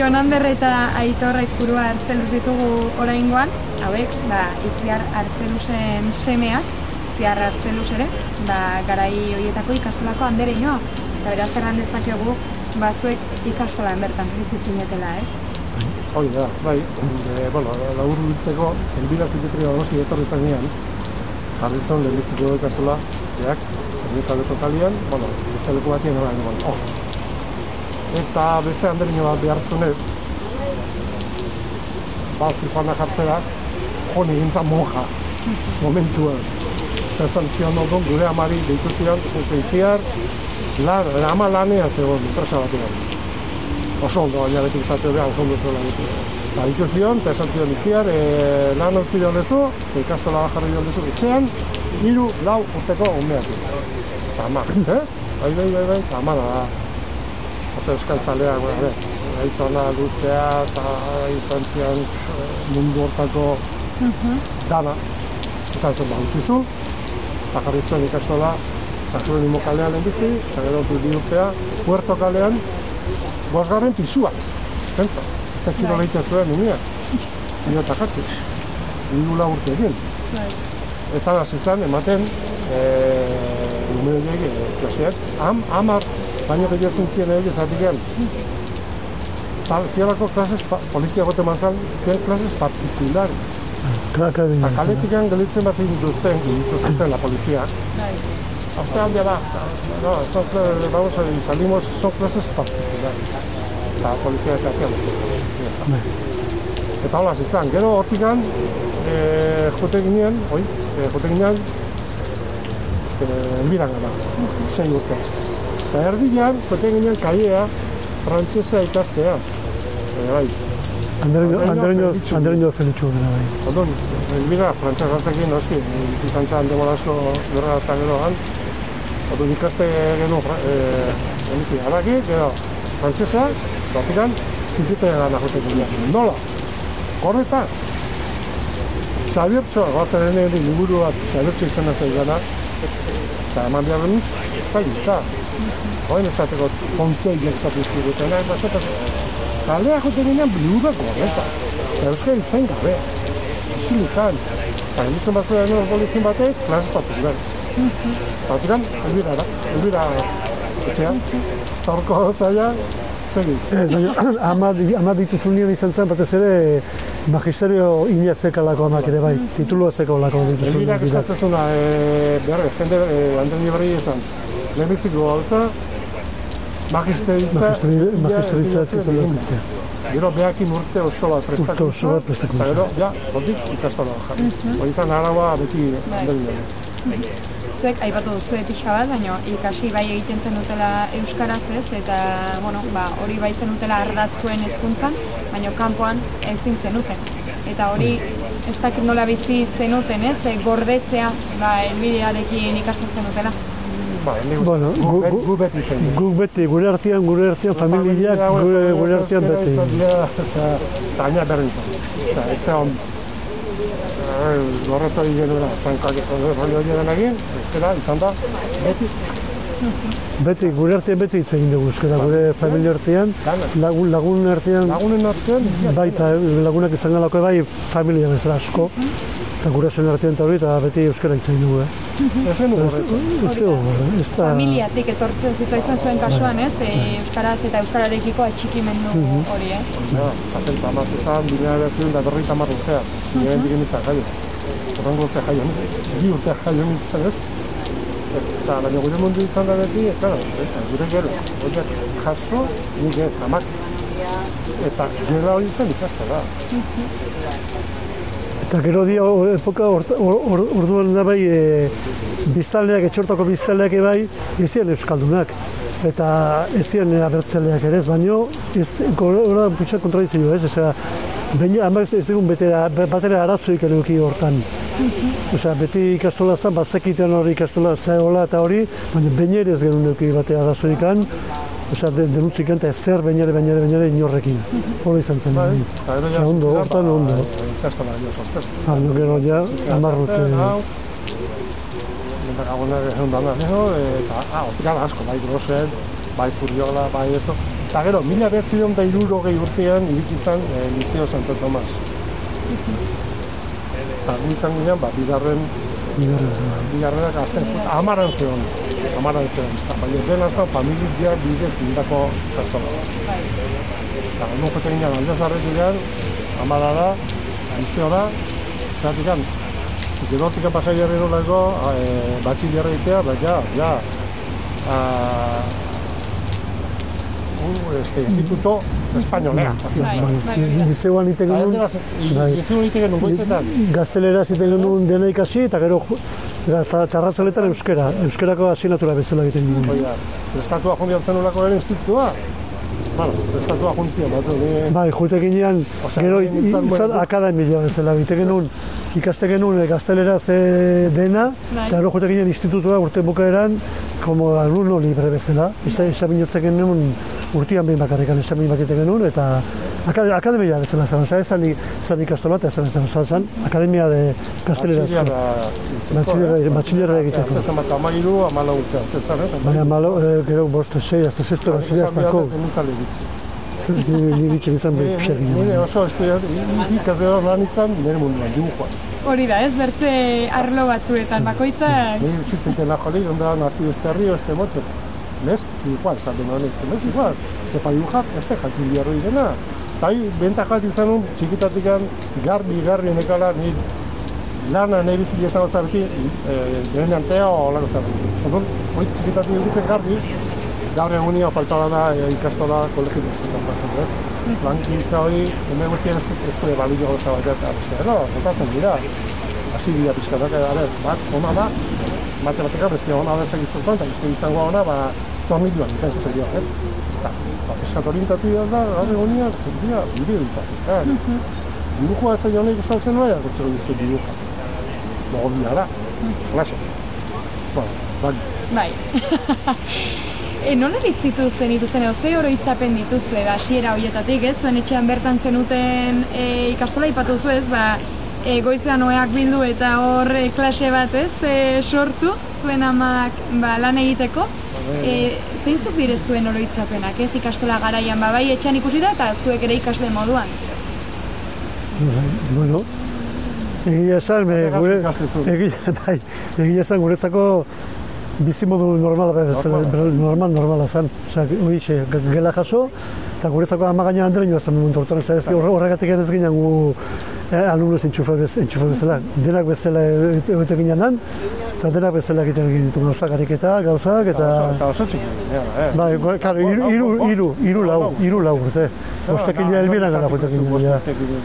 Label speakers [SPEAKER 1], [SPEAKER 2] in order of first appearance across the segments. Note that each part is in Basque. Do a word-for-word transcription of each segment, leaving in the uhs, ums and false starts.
[SPEAKER 1] Jon Ander eta Aitor Aizpurua Artzeluz ditugu oraingoan, hauek, ba, Itziar Artzelusen semeak, Itziar Artzeluz ere, ba, garai horietako ikastolako andereñoa. Eta beraz erran dezakegu, ba, zuek ikastolan bertan bizi zinetela, ez?
[SPEAKER 2] Hoi da, bai, e, bueno, labur biltzeko, elbira ziketri bagosi etorri zanean, jarri zon lehenbiziko ikastola, eak, zernitaleko kalian, bueno, beste leku batien hori egon, oh. Eta beste andereño bat behartzunez, ba, zirkoana jartzera, honi gintzan monja, momentua. Eta esan zion odon, gure amari deitu zion, zentziar, lan, ama lanean zegoen, enpresa batean. Oso ondo, baina beti izateo beha, oso ondo zuela beti. Eta deitu zion, eta esan zion itziar, e, lan hau zideon dezu, eta ikastola bajarri dion dezu, etxean, hiru, lau urteko umeak. Eta ama, eh? Bai, bai, bai, bai, ama da. Eta euskaltzalea, gaitona luzea eta izan zian mundu hortako dana. Esan zen, ba, utzizu, eta jarri zuen ikastola, Sakurenimo kalean lehenbizi, eta gero bi urtea, Puerto kalean, bosgarren pisua. Pentsa, ez kilo lehite zuen numia. Ino eta jatzi. Hiru lau urte egin. Eta hasi zen, ematen, numero horiek, klaseak, am, amar, baina gehiago zintzien egin zatiken. Zielako klases, polizia gote mazan, zien klases particulares. Eta kaletikan gelitzen bat egin duzten, dituzten la polizia. Hasta dónde va. No, son, vamos a ver, salimos, son clases particulares. La policía se hacía eta hola izan, gero hortikan, e, jote ginen, oi, e, jote ginen, elbiran gara, sei urte. Eta erdian, jote ginen kaiea, frantzesa ikastea. E, bai.
[SPEAKER 3] Andereño Felitxu gara bai.
[SPEAKER 2] Ondon, elbira, frantzesa zekin, noski, izan zan demora asko gerra eta geroan. Ondon ikaste geno, emizi, haraki, gero, frantzesa, hortikan, zintzitea gana jote ginen. Nola? Korreta, Xabiertxo, batzen ene liburu bat, Xabiertxo izan ez gana, eta eman behar dut, ez da gita. Hoen esateko kontzei gertzatu dutena, eta zeta, kalea jote ginen liburuak korreta. Euskal itzen gabe, isilikan. Eta emitzen bat zuen egon polizien batek, klases particulares. Eta hortikan, elbira da, elbira etxean, eta horko zaila, segi.
[SPEAKER 3] Ama dituzun nian izan zen, batez ere, magisterio ina zekalako amak ere bai, titulua zekalako dituzun.
[SPEAKER 2] Elbirak eskatzezuna, behar, jende, Andreni Berri izan, lehenbiziko gauza, magisteritza,
[SPEAKER 3] magisteritza titularitza.
[SPEAKER 2] Gero behakin urte oso bat prestakuntza, eta gero, ja, gotik ikastola jarri. Hori izan araua beti Andreni Berri.
[SPEAKER 1] Zuek, aipatu duzu pixka bat, baina ikasi bai egiten zen dutela euskaraz ez, eta bueno, ba, hori bai zen dutela ardatz zuen hezkuntzan, baina kanpoan ezin zenuten. Eta hori ez dakit nola bizi zenuten ez, gordetzea ba, elbidearekin ikasten dutela.
[SPEAKER 2] Ba,
[SPEAKER 3] bueno,
[SPEAKER 2] gu beti zen.
[SPEAKER 3] Gu beti, gure artean, gure artean, familiak, gure artean beti.
[SPEAKER 2] Eta aina berdin zen. Ez zen, gorreto higienura, frankak hori hori den egin, euskera izan da, beti.
[SPEAKER 3] Beti, gure artean beti hitz egin dugu euskera, gure familia artean, lagun, lagun artean,
[SPEAKER 2] lagunen artean,
[SPEAKER 3] baita lagunak izan galako bai familia bezala asko, eta gure zen artean eta hori, eta beti euskera hitz egin dugu, eh?
[SPEAKER 2] Ez zen horretzen.
[SPEAKER 1] Familiatik etortzen zitza izan zuen kasuan, ez? Euskaraz eta euskararekiko atxikimendu hori, ez?
[SPEAKER 2] Ja, patenta amaz izan, bina erazien da berri tamar urtea, bina digen izan jaio. Horrengo urtea jaio, bi urtea jaio nintzen, ez? Eta baina gure mundu izan da beti, eta gure gero, horiek jaso, nik ez amak. Eta gela hori izan ikasta da.
[SPEAKER 3] Eta gero dia epoka orduan da bai biztanleak, etxortako biztanleak bai, ez ziren euskaldunak. Eta ez ziren abertzaleak ere ez, baino ez gora putxak kontradizio ez, ezera, baina hamak ez dugun batera arazoik eduki hortan. Osea, beti ikastola zen, bazekiten hori ikastola zehola eta hori, baina baina ere ez genuen eduki batera arazoikan, osea, denutzik eta ezer bainare, bainare, bainare inorrekin. Hori izan zen. Osea, ondo, hortan ondo.
[SPEAKER 2] Ikastola jo sortzez.
[SPEAKER 3] Baina gero ja, amarrute.
[SPEAKER 2] Eta gagonak egon dana, eta hortik asko, bai grosen, bai furiola, bai eso. Eta gero, mila behatziehun eta hirurogei urtean iritsi zen e, Liceo Santo Tomas. Eta gu izan ginen, ba, bigarren, bigarrenak azten, amaran zeon, amaran zeon. Eta baina dena zen, familia bidez indako kastola. Eta non jote ginen, aldezarrek ginen, amarara, Liceora, zeratik Gerotik pasai herrirolako e, batxillerra egitea, ba, ja, ja, a, uh, este, instituto espainolea.
[SPEAKER 3] Liceoan ite genuen...
[SPEAKER 2] Liceoan ite genuen goitzetan.
[SPEAKER 3] Gazteleraz ite genuen dena ikasi, eta gero tarratzaletan euskera, euskerako asignatura bezala egiten genuen.
[SPEAKER 2] Oia, prestatua jondian zenulako ere institutua? Bueno, prestatua jontzia, batzen.
[SPEAKER 3] Bai, jute ginean, gero izan akademia bezala, egiten genuen, ikaste genuen gazteleraz dena, eta gero jute ginean institutua urte bukaeran, como alumno libre bezala. Esaminatzen genuen urtean behin bakarrikan esamin bat egiten genuen, eta akademia bezala zen, oza, esan ikastola eta esan esan esan, akademia de gazteleraz. Batxillerra egiteko.
[SPEAKER 2] Artezen bat amairu, amala urte, artezan, ez?
[SPEAKER 3] Baina amala, gero bost, sei, azte zesto, batxillerra aztako. Ni bitxen izan behar pixak ginen.
[SPEAKER 2] Nire oso estudiat, ikazero lan izan, nire munduan, dibujoan.
[SPEAKER 1] Hori da, ez, bertze arlo batzuetan, bakoitzak...
[SPEAKER 2] Nire zitzen joli, ondan hartu este río, este moto. ¿Ves? Igual, esaten honek, ¿ves? Igual. Epa dibujar, ez te jantzin biarroi dena. Tai, bentak bat izan un, txikitatikan, garbi, garbi honekala, nire lana nahi bizik ezan gozarrekin, denean tea o olako zarrekin. Ondon, hoi txikitatik egutzen garbi, gaur egunia faltaba da ikastola kolegio duzietan, ez? Lankintza hori, hemen guztien ez zure balio gauza bat eta no, notatzen dira. Hasi dira pixkatak, a bat, ona da, matematika bezala ona da ezagik zertan, eta izan izango ona, ba, tornilloan, ikain zuzen dira, ez? Eta, ba, piskat orientatu da, gaur egunia, dira, bide ditatu. Dibujua ez da gustatzen noa, gortzeko duzu dibujatzen. Logo biara, klase. Bueno, bai.
[SPEAKER 1] Bai. E, nola bizitu zen dituzten, edo ze oroitzapen dituzue, da, hasiera horietatik, ez? Zuen etxean bertan zenuten e, ikastola ipatu zu, ez? Ba, e, goizean oeak bildu eta hor e, klase bat, ez? E, sortu, zuen amak ba, lan egiteko. E, zeintzuk dire zuen oroitzapenak, ez? Ikastola garaian, ba, bai etxean ikusi da eta zuek ere ikasle moduan.
[SPEAKER 3] Bueno, egia esan, gure, egia, bai, egia esan guretzako bizimodu normala normal normala zen. Osea, horixe gela jaso eta guretzako ama gaina Andreño zen momentu hortan, ez horregatik ez ginen gu alumnos entxufa bezala, denak bezala egite ginen lan, eta denak bezala egiten egin ditu gauzak, ariketa, gauzak, eta...
[SPEAKER 2] Eta oso txiki,
[SPEAKER 3] bai, karo, iru, iru, iru lau, iru lau urte. Bostekin ja elbiran gara jotekin ja.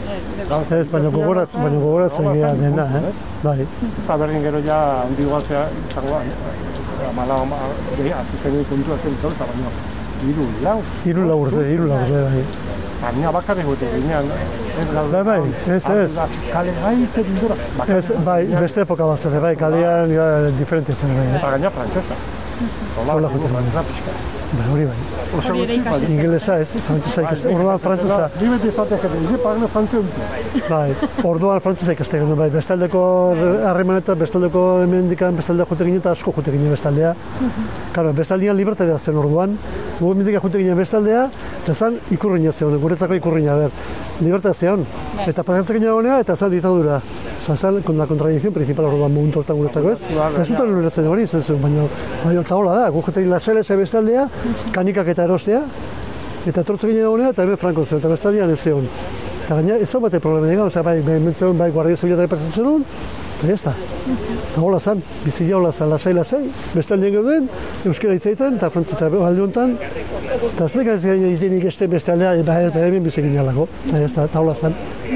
[SPEAKER 3] Ez, baina gogoratzen, baina gogoratzen gira dena, eh? Bai.
[SPEAKER 2] Ez da berdin gero ja handi guazea, izango amala, azte zen kontuatzen dut, eta baina iru lau.
[SPEAKER 3] Iru lau urte, iru lau urte, bai.
[SPEAKER 2] Baina bakarrik gote ginean, ez gaur.
[SPEAKER 3] Bai, bai, ez, ez.
[SPEAKER 2] Kale gaitze bildura.
[SPEAKER 3] Ez, bai, beste epoka bat zen, bai, kalean diferentia zen, bai.
[SPEAKER 2] Eta gaina frantzesa. Hola, frantzesa pixka.
[SPEAKER 3] Bai, hori bai.
[SPEAKER 1] Hori ere ikasi.
[SPEAKER 3] Ingelesa ez, frantzesa ikaste. Orduan frantzesa.
[SPEAKER 2] Ni beti esatea jate, izi pagne frantzia dute.
[SPEAKER 3] Bai, orduan frantzesa ikaste genuen, bai. Bestaldeko harremanetan, bestaldeko hemendikan, bestaldea jote ginen eta asko jote ginen bestaldea. Karo, bestaldean libertatea zen orduan. Gugu hemendikan jote ginen bestaldea, eta zan ikurriña zeon, guretzako ikurriña, ber. Libertatea zeon. Eta pasatzen ginen honea, eta zan ditadura. Osa, zan, con la contradicción principal orduan momentu hortan guretzako ez. Ez zuten ulertzen hori, ez zuen, baina, baina, eta hola da, gu jote ginen lasele ze bestaldea, kanikak eta erostea, eta etortzen ginen honea, eta hemen franko zen, eta bestaldean ez zeon. Eta gaina, ez zon bate problema dira, oza, bai, hemen zeon, bai, guardia zibilata epatzen zenun, eta jazta. Eta hola zan, bizila hola zan, lasai-lasai, bestaldean gauden, euskera hitzaiten, eta frantzita alde honetan, eta ez dekaz egiten ikesten bestaldea, eta hemen bizekin jalako, eta jazta, eta hola zan.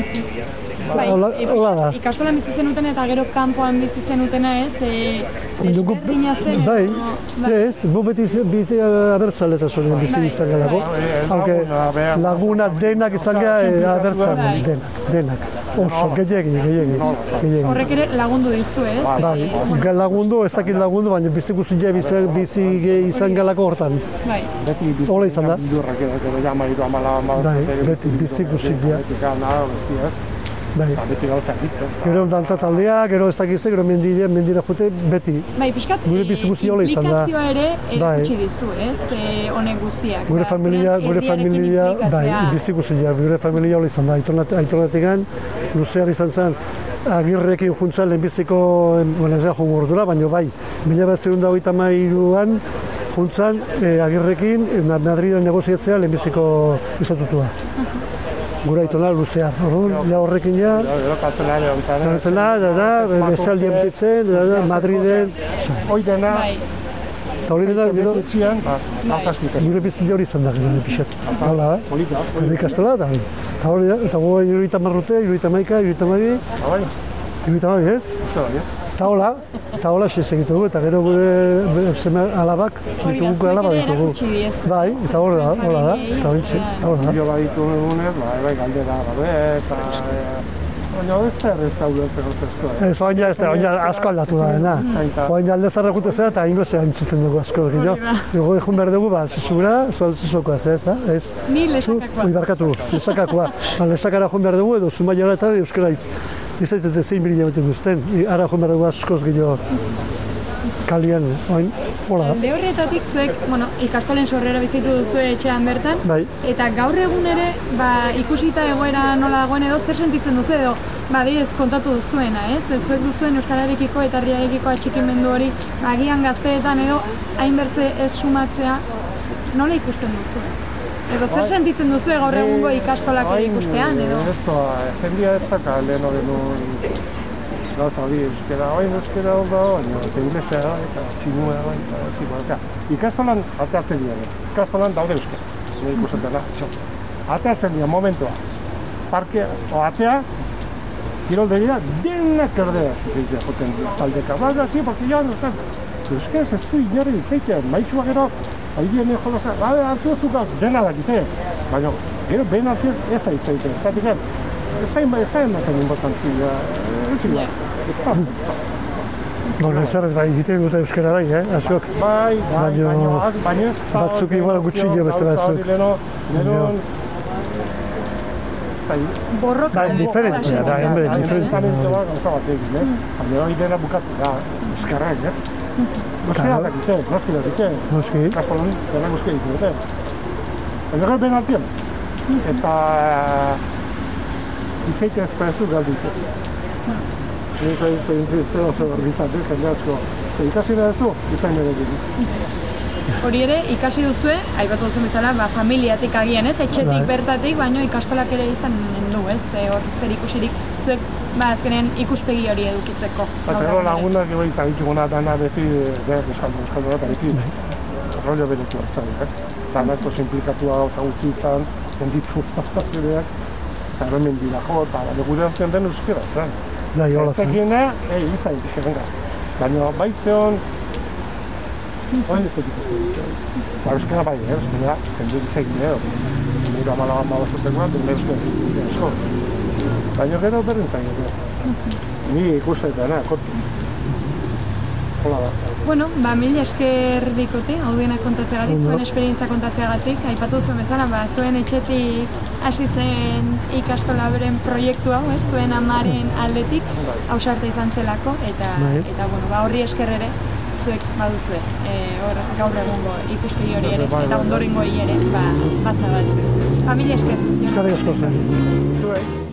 [SPEAKER 1] Bai, ikastolan bizi zenuten eta gero kanpoan bizi zenutena ez, desberdina zen.
[SPEAKER 3] Bai, ez, bu beti bizi abertzaleta zonen bizi izan galako. Aunque laguna denak izan gara abertzalen, denak, denak. Oso, gehiagin, gehiagin.
[SPEAKER 1] Horrek ere lagundu dizu ez?
[SPEAKER 3] Bai, lagundu, ez dakit lagundu, baina bizi guztia bizi izan galako hortan.
[SPEAKER 1] Bai.
[SPEAKER 3] Hola izan da.
[SPEAKER 2] Bildurrak edo jamairu amala...
[SPEAKER 3] Bai, beti bizi guztia. Bai.
[SPEAKER 2] Ba, beti gauza ditu.
[SPEAKER 3] Gero dantza taldea, gero ez dakize, gero mendire, mendira jute, beti.
[SPEAKER 1] Bai, pixkat,
[SPEAKER 3] Gure bizi guztia hola izan da.
[SPEAKER 1] implikazioa ere
[SPEAKER 3] Bai.
[SPEAKER 1] erakutsi dizu, ez, e, honek guztiak.
[SPEAKER 3] Gure
[SPEAKER 1] Ba,
[SPEAKER 3] familia,
[SPEAKER 1] azkenean
[SPEAKER 3] gure
[SPEAKER 1] herriarekin
[SPEAKER 3] familia, bai,
[SPEAKER 1] inplikatzea.
[SPEAKER 3] bizi guztia, gure familia hola izan da. Aitornatekan, luzear izan zen, Agirrekin juntzan lehenbiziko, bueno, ez da joan ordura, baina bai, mila bat zehun da hogeita hamairuan juntzan eh, Agirrekin eh, Madriden negoziatzea lehenbiziko estatutua. Gura aitona luzear, orduan, ja horrekin ja,
[SPEAKER 2] Gero katzelare ontzaren.
[SPEAKER 3] kantzela, da, da, bestaldi emtitzen, da, da, Madriden,
[SPEAKER 2] Hoi dena,
[SPEAKER 1] Bai,
[SPEAKER 3] eta hori dena, gero,
[SPEAKER 2] etxian, ba, gauza asko ikasten.
[SPEAKER 3] gure bizitza hori izan da, gero, pixat. Hola, eh?
[SPEAKER 2] Polita,
[SPEAKER 3] Herri ikastola, eta hori. Eta hori da, eta goa iruita marrute, iruita maika, iruita mabi,
[SPEAKER 2] bai,
[SPEAKER 3] iruita mabi, ez?
[SPEAKER 2] uste bai, ez?
[SPEAKER 3] Eta hola, eta hola xe segitugu, eta gero gure seme alabak,
[SPEAKER 1] hori da,
[SPEAKER 3] ditugu
[SPEAKER 1] zuek
[SPEAKER 3] alaba
[SPEAKER 1] ere
[SPEAKER 3] ditugu.
[SPEAKER 1] erakutsi diezu.
[SPEAKER 3] Bai, eta hola da, hola da, eta hori txe, hola da.
[SPEAKER 2] Zio baditu egunez, ba, bai, galdera, ba, eta... Baina ez da errez daude zego zestu.
[SPEAKER 3] Ez, oain ja, ez da, oain ja asko aldatu da, dena. Oain ja alde zarra jute zera, eta inglesea entzuten dugu asko egin, jo. Ego egun behar dugu, ba, zuzura, zualtzuzokoa, ez da, ez.
[SPEAKER 1] Ni lesakakoa.
[SPEAKER 3] Ui, barkatu, lesakakoa. Ba, lesakara joan behar dugu, edo zumaiara eta euskara hitz. Izaitete zein birila beten duzten, ara joan behar dugu askoz gehiago kalian, oain, hola da.
[SPEAKER 1] Alde horretatik zuek, bueno, ikastolen sorrera bizitu duzu etxean bertan,
[SPEAKER 3] Bai.
[SPEAKER 1] eta gaur egun ere, ba, ikusita egoera nola dagoen edo, zer sentitzen duzu edo, ba, adibidez kontatu duzuena, ez? Ez zuek duzuen euskararekiko eta herriarekiko atxikimendu hori, ba, agian gazteetan edo, hainbertze ez sumatzea, nola ikusten duzu? Edo zer sentitzen duzu gaur egungo ikastolak ere ikustean, edo?
[SPEAKER 2] Ez da, jendia ez da lehen hori nuen gauza hori euskera, oin euskera hor da, baina eta inglesea da, eta txinua da, eta ziko, osea, ikastolan ateatzen dira, ikastolan daude euskaraz, nire ikusetela, txo. Ateatzen dira momentua, parke, o atea, kiroldegira, denak erderaz zeitea joten taldeka, baina, zi, porque ya no están, euskaraz ez du inorri zeitea, maitxua gero, haidien jolazak, baina, hartu ezukak, dena dakite, baina, gero, behin hartiak ez da itzeitea, zatik, ez da, ez da ematen importantzia, ez da, ez da, ez da.
[SPEAKER 3] Bueno, ez bai, egiten dute euskara bai, eh, askok.
[SPEAKER 2] Bai, bai,
[SPEAKER 3] Baino-
[SPEAKER 2] baina az, baina ez da...
[SPEAKER 3] batzuk igual gutxillo beste batzuk.
[SPEAKER 2] Leno, leno...
[SPEAKER 1] Borroka.
[SPEAKER 3] Bai, diferente, da, hombre, diferente.
[SPEAKER 2] Diferente bat gauza bat egin, ez? Baina hori dena bukatu da, euskarrak, ez? Euskara dakite, noski dakite.
[SPEAKER 3] Noski.
[SPEAKER 2] Kastolan, dena guzki dakite. Baina gero ben altien ez. Eta... Itzeite ezpaezu galdu itezu. Nik esperientzia oso gizate, jende asko. Ikasi nahi duzu, izain ere egin.
[SPEAKER 1] Hori ere, ikasi duzue, aipatu duzu bezala, ba, familiatik agian, ez? Etxetik
[SPEAKER 3] Bai.
[SPEAKER 1] bertatik, baino ikastolak ere izan du, ez? E, hor zer ikusirik, zuek, ba, azkenean ikuspegi hori edukitzeko.
[SPEAKER 2] Eta gero lagunak ego izan dituguna dana beti, behar euskaldu, euskaldu eta beti, rollo beretu hartzen, ez? Danako implikatu gauza guztietan, henditu batereak, eta gero mendira jo, eta baina gure hartzen den euskera zen.
[SPEAKER 3] Bai, hola zen.
[SPEAKER 2] Zekina, ei, hitzain pixkerenga. Baina bai zeon, oin ez dut eta euskera bai, eh, euskera, jende hitzekin, eh, nire amalaban babazutekoan, dure euskera asko. Baina gero berdin zain, ni ikusteetana, kontuz. Hola da.
[SPEAKER 1] Bueno, ba, mil esker bikote, hau dena kontatzeagatik,
[SPEAKER 3] Ondo.
[SPEAKER 1] zuen esperientzia kontatzeagatik, aipatu zuen bezala, ba, zuen etxetik hasi zen ikastola beren proiektu hau, ez, zuen amaren aldetik, ausarta izan zelako, eta,
[SPEAKER 3] Bai.
[SPEAKER 1] eta bueno, ba, horri esker ere, zuek baduzue, e, hor gaur egungo ikuspegi hori ere,
[SPEAKER 2] Bai, bai,
[SPEAKER 1] eta
[SPEAKER 2] bai.
[SPEAKER 1] ondorengo ere, ba, bazabaltzen. Ba, mil esker. Jon.
[SPEAKER 3] Eskerrik asko zen.
[SPEAKER 2] Zuei.